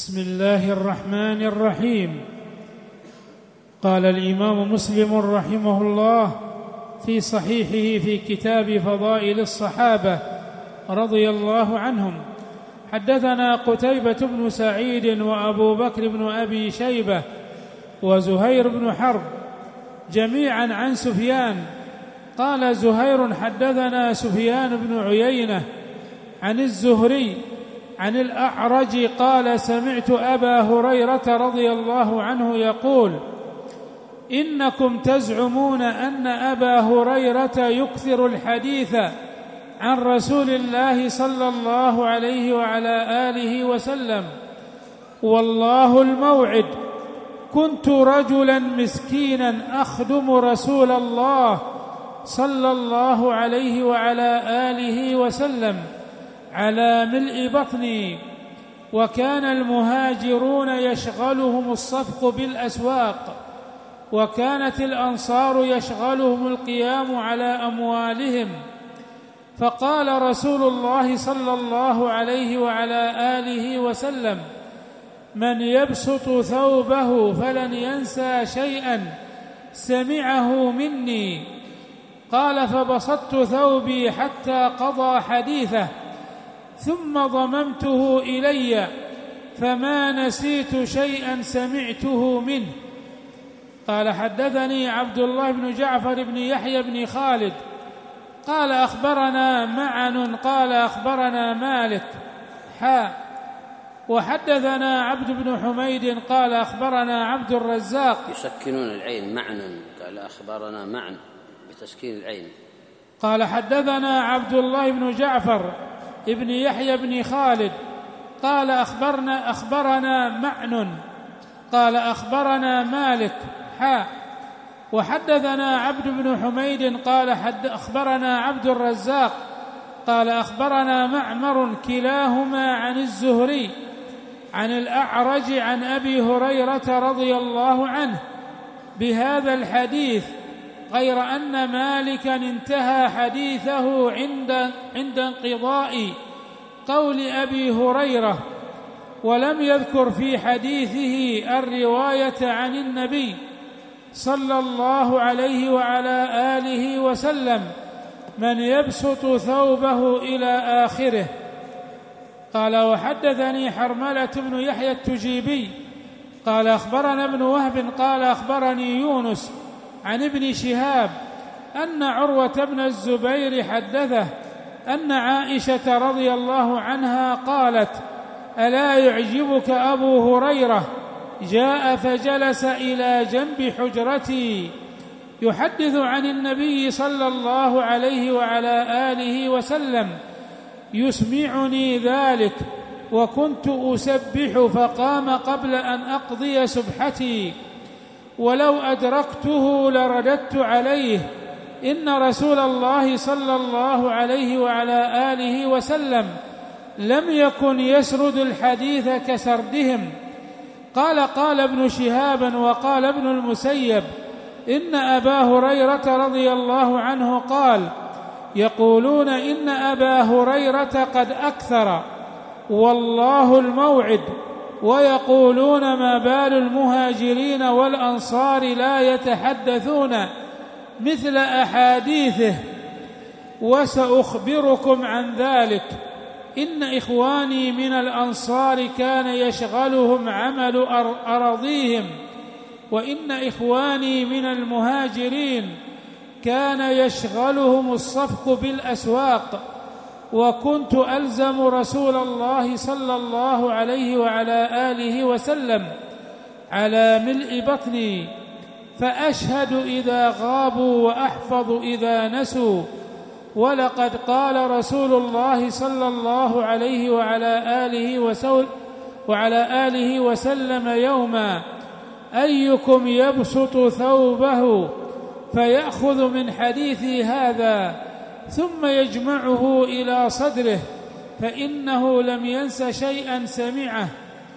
بسم الله الرحمن الرحيم. قال الإمام مسلم رحمه الله في صحيحه في كتاب فضائل الصحابة رضي الله عنهم: حدثنا قتيبة بن سعيد وأبو بكر بن أبي شيبة وزهير بن حرب جميعا عن سفيان. قال زهير: حدثنا سفيان بن عيينة عن الزهري عن الأعرج قال: سمعت أبا هريرة رضي الله عنه يقول: إنكم تزعمون أن أبا هريرة يكثر الحديث عن رسول الله صلى الله عليه وعلى آله وسلم، والله الموعد، كنت رجلا مسكينا أخدم رسول الله صلى الله عليه وعلى آله وسلم على ملء بطني، وكان المهاجرون يشغلهم الصفق بالأسواق، وكانت الأنصار يشغلهم القيام على أموالهم. فقال رسول الله صلى الله عليه وعلى آله وسلم: من يبسط ثوبه فلن ينسى شيئا سمعه مني. قال: فبسطت ثوبي حتى قضى حديثه، ثم ضممته إلي، فما نسيت شيئا سمعته منه. قال: حدثني عبد الله بن جعفر بن يحيى بن خالد قال: أخبرنا معن قال: أخبرنا مالك وحدثنا عبد بن حميد قال: أخبرنا عبد الرزاق. يسكنون العين معن، قال: أخبرنا معن بتسكين العين. قال: حدثنا عبد الله بن جعفر ابن يحيى بن خالد قال: أخبرنا معن قال: أخبرنا مالك وحدثنا عبد بن حميد قال: أخبرنا عبد الرزاق قال: أخبرنا معمر، كلاهما عن الزهري عن الأعرج عن أبي هريرة رضي الله عنه بهذا الحديث، غير أن مالكا انتهى حديثه عند انقضاء قول أبي هريرة، ولم يذكر في حديثه الرواية عن النبي صلى الله عليه وعلى آله وسلم: من يبسط ثوبه إلى آخره. قال: وحدثني حرملة بن يحيى التجيبي قال: أخبرنا ابن وهب قال: أخبرني يونس عن ابن شهاب أن عروة بن الزبير حدثه أن عائشة رضي الله عنها قالت: ألا يعجبك أبو هريرة جاء فجلس إلى جنب حجرتي يحدث عن النبي صلى الله عليه وعلى آله وسلم يسمعني ذلك، وكنت أسبح فقام قبل أن أقضي سبحتي، ولو أدركته لرددت عليه: إن رسول الله صلى الله عليه وعلى آله وسلم لم يكن يسرد الحديث كسردهم. قال ابن شهاب وقال ابن المسيب: إن أبا هريرة رضي الله عنه قال: يقولون إن أبا هريرة قد أكثر، والله الموعد، ويقولون ما بال المهاجرين والأنصار لا يتحدثون مثل أحاديثه، وسأخبركم عن ذلك. إن إخواني من الأنصار كان يشغلهم عمل أراضيهم، وإن إخواني من المهاجرين كان يشغلهم الصفق بالأسواق، وكنت ألزم رسول الله صلى الله عليه وعلى آله وسلم على ملء بطني، فأشهد إذا غابوا وأحفظ إذا نسوا. ولقد قال رسول الله صلى الله عليه وعلى آله وسلم يوما: أيكم يبسط ثوبه فيأخذ من حديثي هذا ثم يجمعه إلى صدره، فإنه لم ينس شيئا سمعه.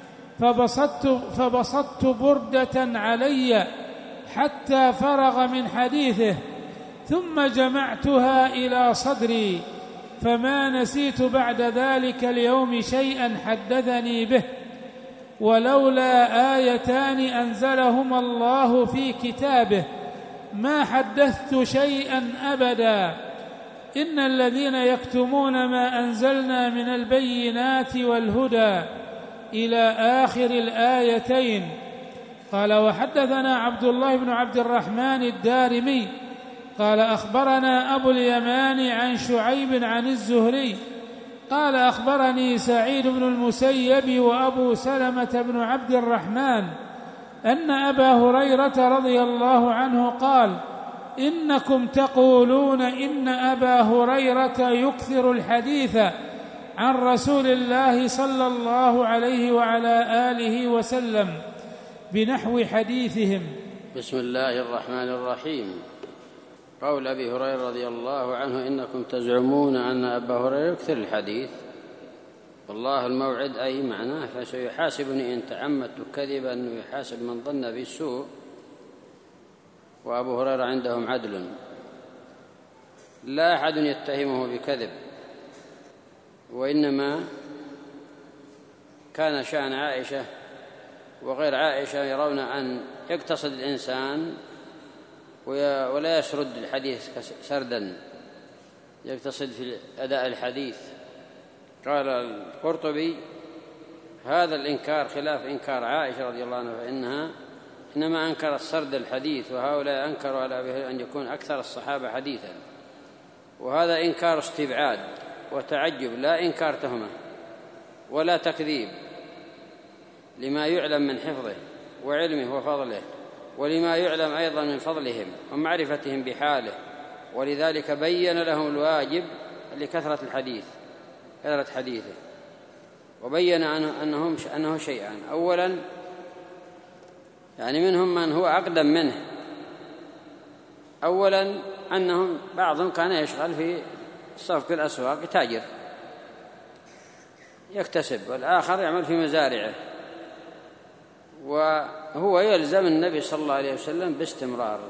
فبسطت بردة علي حتى فرغ من حديثه، ثم جمعتها إلى صدري، فما نسيت بعد ذلك اليوم شيئا حدثني به. ولولا آيتان أنزلهما الله في كتابه ما حدثت شيئا أبدا. إن الذين يكتمون ما أنزلنا من البينات والهدى إلى آخر الآيتين. قال وحدثنا عبد الله بن عبد الرحمن الدارمي قال أخبرنا أبو اليمان عن شعيب عن الزهري قال أخبرني سعيد بن المسيب وأبو سلمة بن عبد الرحمن أن أبا هريرة رضي الله عنه قال إنكم تقولون إن أبا هريرة يكثر الحديث عن رسول الله صلى الله عليه وعلى آله وسلم بنحو حديثهم. بسم الله الرحمن الرحيم. قول أبي هريرة رضي الله عنه إنكم تزعمون أن أبا هريرة يكثر الحديث، والله الموعد أي معناه فسيحاسبني إن تعمدت كذبا ويحاسب من ظن بالسوء، وأبو هريرة عندهم عدل لا أحد يتهمه بكذب، وإنما كان شأن عائشة وغير عائشة يرون أن يقتصد الإنسان ولا يسرد الحديث سردا، يقتصد في أداء الحديث. قال القرطبي هذا الإنكار خلاف إنكار عائشة رضي الله عنها، فإنها إنما أنكرت سرد الحديث، وهؤلاء أنكروا على أبي هريرة أن يكون أكثر الصحابة حديثا، وهذا إنكار استبعاد وتعجب لا إنكار تهمة ولا تكذيب، لما يعلم من حفظه وعلمه وفضله، ولما يعلم أيضا من فضلهم ومعرفتهم بحاله، ولذلك بين لهم الواجب لكثرة الحديث، كثرة حديثه، وبين أنه شيئان. أولا يعني منهم من هو أقدم منه، أولا أنهم بعضهم كان يشغل في صفق الأسواق تاجر يكتسب، والآخر يعمل في مزارعه، وهو يلزم النبي صلى الله عليه وسلم باستمرار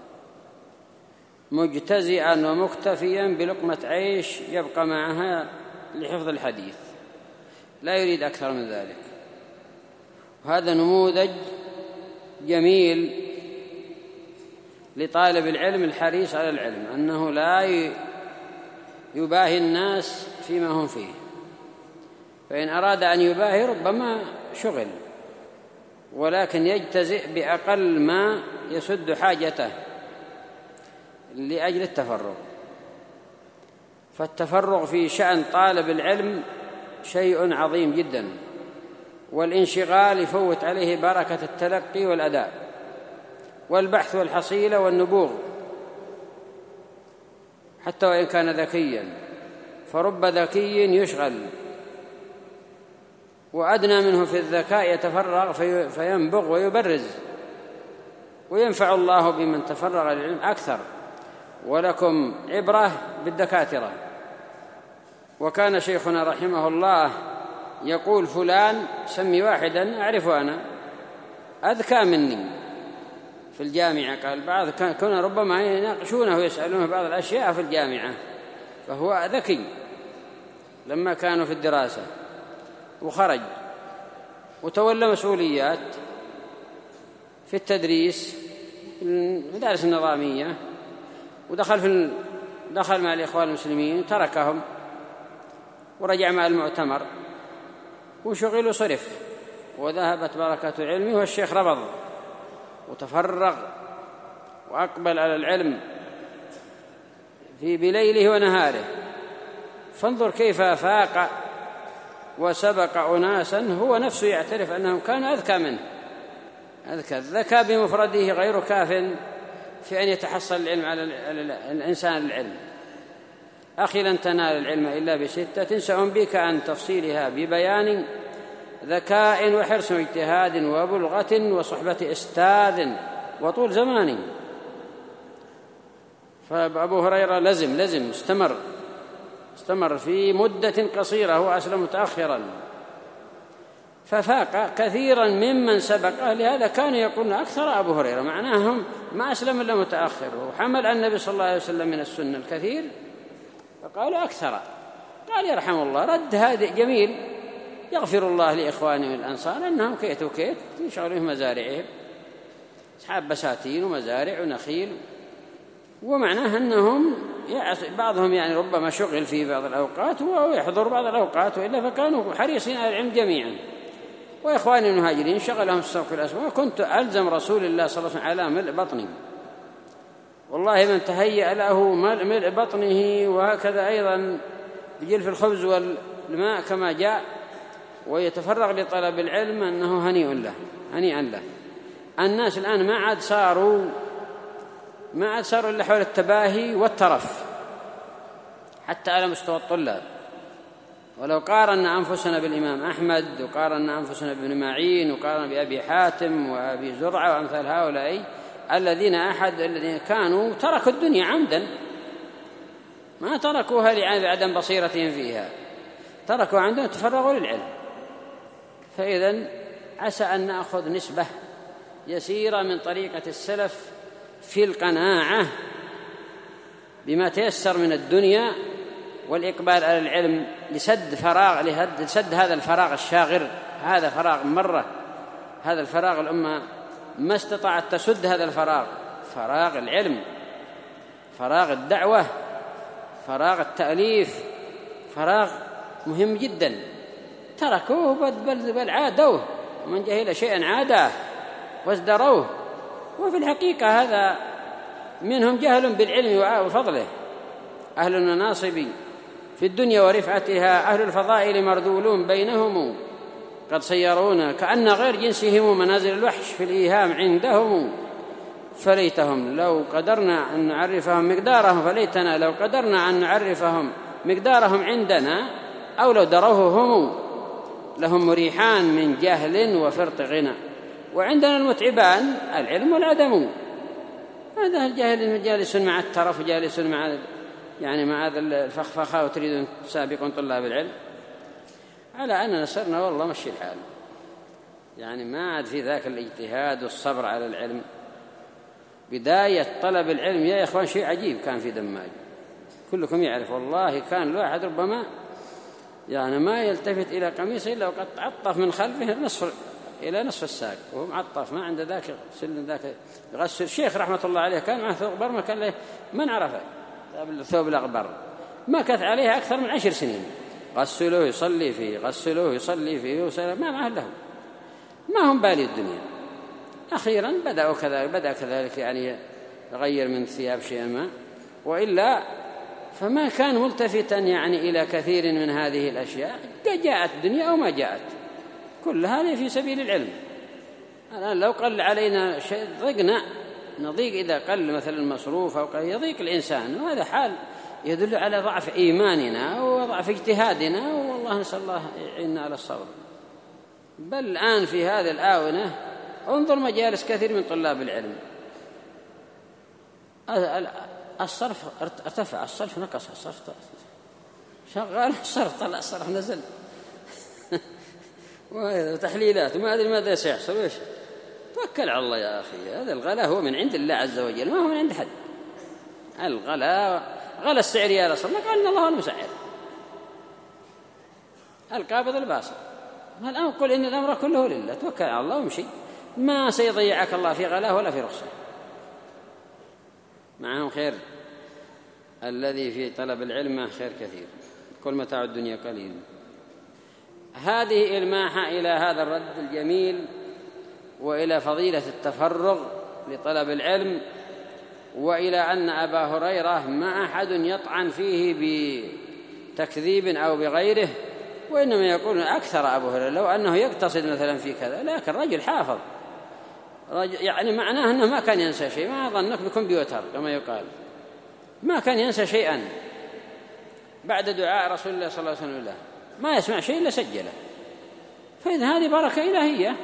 مجتزئا ومكتفيا بلقمة عيش يبقى معها لحفظ الحديث، لا يريد أكثر من ذلك. وهذا نموذج جميل لطالب العلم الحريص على العلم، أنه لا يباهي الناس فيما هم فيه، فإن أراد أن يباهي ربما شغل، ولكن يجتزئ بأقل ما يسد حاجته لأجل التفرغ. فالتفرغ في شأن طالب العلم شيء عظيم جدا، والانشغال يفوت عليه بركة التلقي والأداء والبحث والحصيلة والنبوغ، حتى وإن كان ذكيا، فرب ذكي يشغل وأدنى منه في الذكاء يتفرغ فينبغ ويبرز، وينفع الله بمن تفرغ للعلم أكثر. ولكم عبرة بالدكاترة. وكان شيخنا رحمه الله يقول فلان سمي واحدا أعرفه أنا أذكى مني في الجامعة، قال بعض كنا ربما يناقشونه ويسألونه بعض الأشياء في الجامعة، فهو ذكي لما كانوا في الدراسة، وخرج وتولى مسؤوليات في التدريس في المدارس النظامية، دخل مع الإخوان المسلمين، تركهم ورجع مع المؤتمر وشغل وصرف، وذهبت بركة علمه، والشيخ رفض وتفرغ وأقبل على العلم في بليله ونهاره. فانظر كيف فاق وسبق أناسا هو نفسه يعترف أنهم كانوا أذكى منه. الذكاء بمفرده غير كاف في أن يتحصل العلم على الإنسان العلم. أخي لن تنال العلم إلا بستة سأنبيك عن تفصيلها ببيان ذكاء وحرص واجتهاد وبلغة وصحبة أستاذ وطول زمان. فأبو هريرة لزم استمر في مدة قصيرة، هو أسلم متأخرا ففاق كثيرا ممن سبقه، لهذا كانوا يقولون أكثر أبو هريرة، معناهم ما أسلم إلا متأخر، وحمل النبي صلى الله عليه وسلم من السنة الكثير فقالوا أكثر. قال يرحم الله رد هذا جميل، يغفر الله لإخوانهم الأنصار أنهم كيت وكيت يشغلون في مزارعهم، أصحاب بساتين ومزارع ونخيل، ومعناه أنهم بعضهم يعني ربما شغل في بعض الأوقات ويحضر بعض الأوقات، وإلا فكانوا حريصين على العلم جميعا. وإخواني المهاجرين شغلهم السوق الأسواق، كنت ألزم رسول الله صلى الله عليه وسلم على ملء بطني، والله من تهيأ له ملء بطنه وهكذا أيضا بجلف الخبز والماء كما جاء ويتفرغ لطلب العلم أنه هنيئا له. الناس الآن ما عاد صاروا إلا حول التباهي والترف حتى على مستوى الطلاب. ولو قارنا أنفسنا بالإمام أحمد وقارنا أنفسنا بابن معين وقارنا بأبي حاتم وأبي زرعة وأمثال هؤلاء الذين كانوا تركوا الدنيا عمدا، ما تركوها لعدم بصيرتهم فيها، تركوا عمدا تفرغوا للعلم. فإذن عسى أن نأخذ نسبة يسيرة من طريقة السلف في القناعة بما تيسر من الدنيا والإقبال على العلم لسد هذا الفراغ الشاغر. هذا هذا الفراغ الأمة ما استطاعت تسد هذا الفراغ، فراغ العلم، فراغ الدعوة، فراغ التأليف، فراغ مهم جدا. تركوه بل عادوه، ومن جهل شيئا عاداه وازدروه. وفي الحقيقة هذا منهم جهل بالعلم وفضله. أهل المناصب في الدنيا ورفعتها، أهل الفضائل مرذولون بينهم، قد صيرون كأن غير جنسهم منازل الوحش في الإيهام عندهم. فليتهم لو قدرنا أن نعرفهم مقدارهم، فليتنا لو قدرنا أن نعرفهم مقدارهم عندنا، أو لو دروه هم لهم مريحان من جهل وفرط غنى. وعندنا المتعبان العلم والعدم. هذا الجاهل جالس مع الترف وجالس مع هذا الفخفخة، وتريدون تسابقون طلاب العلم على أننا صرنا والله مشي الحال، يعني ما عاد في ذاك الاجتهاد والصبر على العلم. بداية طلب العلم يا إخوان شيء عجيب كان في دماج، كلكم يعرف والله كان الواحد ربما ما يلتفت إلى قميصه إلا وقد عطف من خلفه إلى نصف الساق وهو معطف، ما عنده ذاك سن ذاك يغسل. الشيخ رحمة الله عليه كان معه ثوب أغبر، ما كان له من عرفه الثوب الأغبر، ما كث عليه أكثر من 10 سنين، غسلوه يصلي فيه، غسلوه يصلي فيه ما معه له، ما هم بالي الدنيا. أخيرا بدأ كذلك يغير من ثياب شيئا ما، وإلا فما كان ملتفتا إلى كثير من هذه الأشياء. جاءت الدنيا أو ما جاءت، كل هذا في سبيل العلم. الآن لو قل علينا شيء ضيقنا، نضيق إذا قل مثلا المصروف أو يضيق الإنسان، وهذا حال يدل على ضعف إيماننا وضعف اجتهادنا، والله نسأل الله يعيننا على الصبر. بل الآن في هذه الآونة انظر مجالس كثير من طلاب العلم، الصرف ارتفع، الصرف نقص، الصرف شغال، الصرف طلع، الصرف نزل وتحليلات وما أدري ماذا سيحصل. وإيش توكل على الله يا أخي، هذا الغلاء هو من عند الله عز وجل، ما هو من عند حد. غلا السعر يا رسول الله، قال إن الله هو المسعر القابض الباسط. الآن قل إن الأمر كله لله، توكل على الله وامشي، ما سيضيعك الله في غلاه ولا في رخصه. معهم خير، الذي في طلب العلم خير كثير، كل متاع الدنيا قليل. هذه إلماحة إلى هذا الرد الجميل وإلى فضيلة التفرغ لطلب العلم، وإلى أن أبا هريرة ما أحد يطعن فيه بتكذيب أو بغيره، وإنما يقول أكثر أبو هريرة لو أنه يقتصد مثلا في كذا، لكن رجل حافظ، معناه أنه ما كان ينسى شيء، ما ظنك بكمبيوتر كما يقال، ما كان ينسى شيئا بعد دعاء رسول الله صلى الله عليه وسلم له، ما يسمع شيء إلا سجله. فإذا هذه بركة إلهية،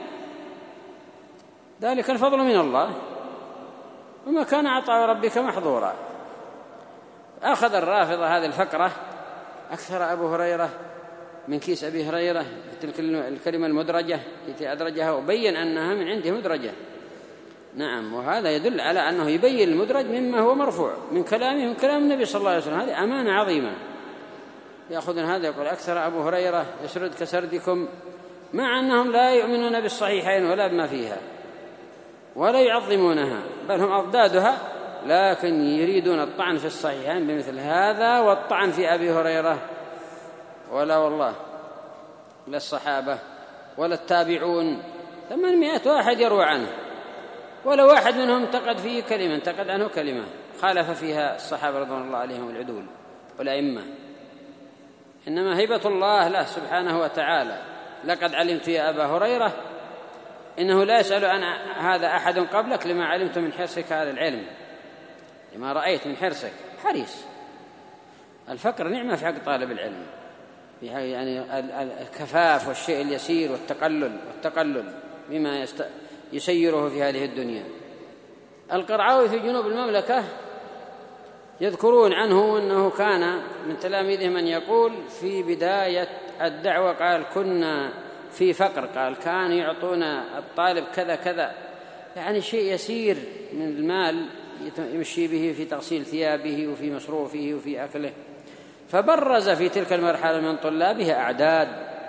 ذلك الفضل من الله، وما كان عطاء ربك محظورا. أخذ الرافضة هذه الفقرة، أكثر أبو هريرة من كيس أبي هريرة تلك الكلمة المدرجة التي أدرجها، وبين أنها من عنده مدرجة. نعم، وهذا يدل على أنه يبين المدرج مما هو مرفوع من كلام النبي صلى الله عليه وسلم. هذه أمانة عظيمة يأخذون هذا يقول أكثر أبو هريرة يسرد كسردكم، مع أنهم لا يؤمنون بالصحيحين ولا بما فيها ولا يعظمونها، بل هم أضدادها، لكن يريدون الطعن في الصحيحين بمثل هذا والطعن في أبي هريرة. ولا والله لا الصحابة ولا التابعون 800 واحد يروى عنه، ولا واحد منهم انتقد فيه كلمة، انتقد عنه كلمة خالف فيها الصحابة رضوان الله عليهم والعدول والأئمة. إنما هيبة الله له سبحانه وتعالى. لقد علمت يا أبا هريرة إنه لا يسأل عن هذا أحد قبلك لما علمت من حرصك على العلم، لما رأيت من حرصك حريص. الفقر نعمة في حق طالب العلم، يعني الكفاف والشيء اليسير والتقلل بما يسيره في هذه الدنيا. القرعاوي في جنوب المملكة يذكرون عنه أنه كان من تلاميذه من يقول في بداية الدعوة قال كنا في فقر، قال كان يعطونا الطالب كذا كذا، يعني شيء يسير من المال يمشي به في تغسيل ثيابه وفي مصروفه وفي أكله. فبرز في تلك المرحلة من طلابه أعداد،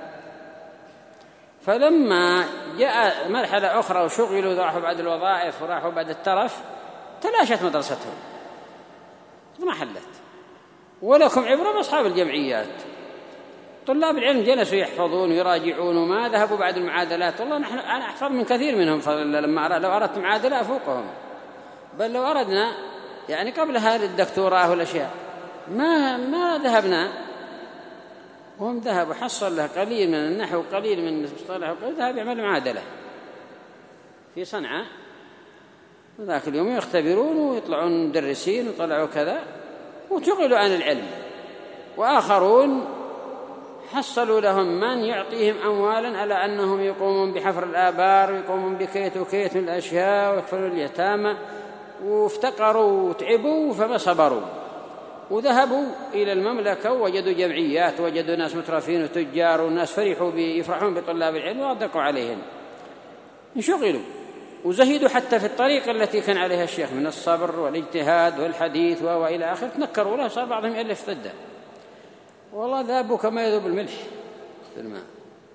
فلما جاء مرحلة أخرى وشغلوا راحوا بعد الوظائف وراحوا بعد الترف تلاشت مدرستهم ما حلت. ولكم عبرة بأصحاب الجمعيات، طلاب العلم جلسوا يحفظون ويراجعون وما ذهبوا بعد المعادلات. والله أنا أحفظ من كثير منهم لما لو أردت معادلة أفوقهم، بل لو أردنا يعني قبلها للدكتوراه والأشياء ما ذهبنا، وهم ذهبوا حصل له قليل من النحو وقليل من المصطلح وقليل ذهب يعمل معادلة في صنعاء، وذاك اليوم يختبرون ويطلعون مدرسين وطلعوا كذا وشغلوا عن العلم. وآخرون حصلوا لهم من يعطيهم أموالا على أنهم يقومون بحفر الآبار ويقومون بكيت وكيت من الأشياء ويكفلون اليتامى، وافتقروا وتعبوا فما صبروا وذهبوا إلى المملكة ووجدوا جمعيات، وجدوا ناس مترفين وتجار والناس يفرحون بطلاب العلم وأضدقوا عليهم، انشغلوا وزهدوا حتى في الطريقة التي كان عليها الشيخ من الصبر والاجتهاد والحديث وإلى آخر، تنكروا له، صار بعضهم يألف ضده. والله ذابوا كما يذوب الملح في الماء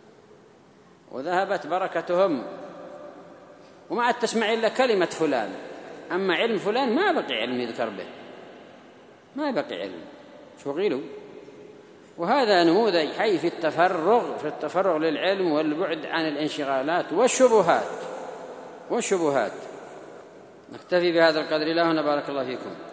وذهبت بركتهم، وما عاد تسمع إلا كلمة فلان، أما علم فلان ما بقي علم يذكر به، ما بقي علم، شغلوا. وهذا نموذج حي في التفرغ للعلم والبعد عن الانشغالات والشبهات. نكتفي بهذا القدر. لا هنا بارك الله فيكم.